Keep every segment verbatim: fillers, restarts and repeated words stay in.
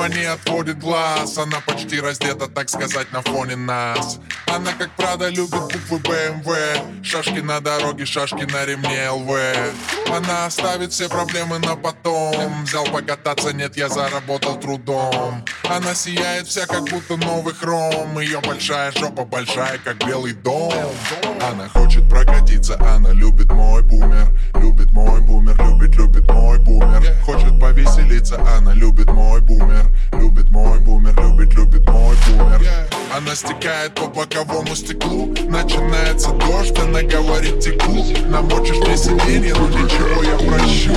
прямо не отводит глаз. Она почти раздета, так сказать, на фоне нас. Она, как правда, любит буквы бэ эм вэ. Шашки на дороге, шашки на ремне эл вэ. Она оставит все проблемы на потом. Взял покататься, нет, я заработал трудом. Она сияет вся, как будто новый хром. Ее большая жопа большая, как белый дом. Она хочет прокатиться, она любит мой бумер. Любит мой бумер, любит, любит мой бумер. Хочет повеселиться, она любит мой бумер. Любит мой бумер, любит, любит мой бумер. Она стекает по боковому стеклу. Начинается дождь, она говорит теку. Намочишь мне сиденье, но ничего, я прощу.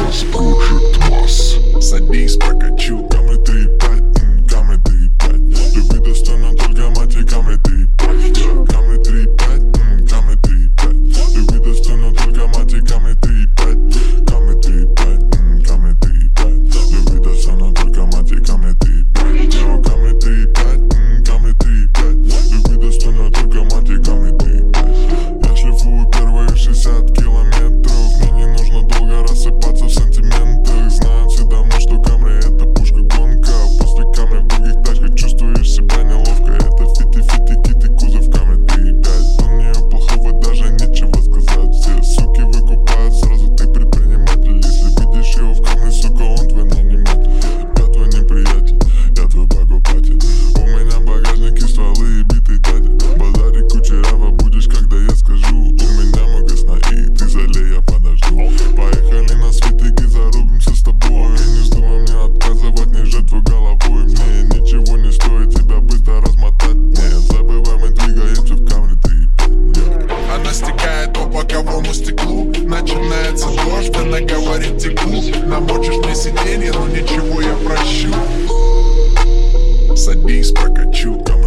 Садись, прокачу. Камри три пять, камри три пять. Люби достойно только мать и камри три пять. Камри три пять, камри три пять. Люби достойно только мать и камри три пять. Камри три пять, камри три пять. Люби достойно только мать и камри три пять. Камри три пять, камри три пять. Люби достойно только мать и камри три пять. Я шлифую первые шестьдесят километров. Мне не нужно долго рассыпаться в сантиментах. Знаю все давно, что камри это пушка гонка. После камри в других тачках чувствуешь себя неловко. Это фити-фити кит и кузов камри три пять. У нее плохого даже нечего сказать. Все суки выкупают, сразу ты предприниматель. Если видишь его в камри, сука, он твой наниматель. Я твой неприятель, я твой покупатель. У меня багажник и стволы и битый дядя. Базарик кучерява будешь, когда я скажу. У меня много сна и ты залей, я подожду. Поехали на светик и зарубимся с тобой. Не вздумай мне отказывать, не жертвуй головой. Мне ничего не стоит тебя быстро размотать. Не забывай, мы двигаемся в камри три пять. Она стекает по боковому стеклу. Начинается дождь, она говорит теку. Намочишь мне сиденье, но ничего, я прощу. Садись, прокачу.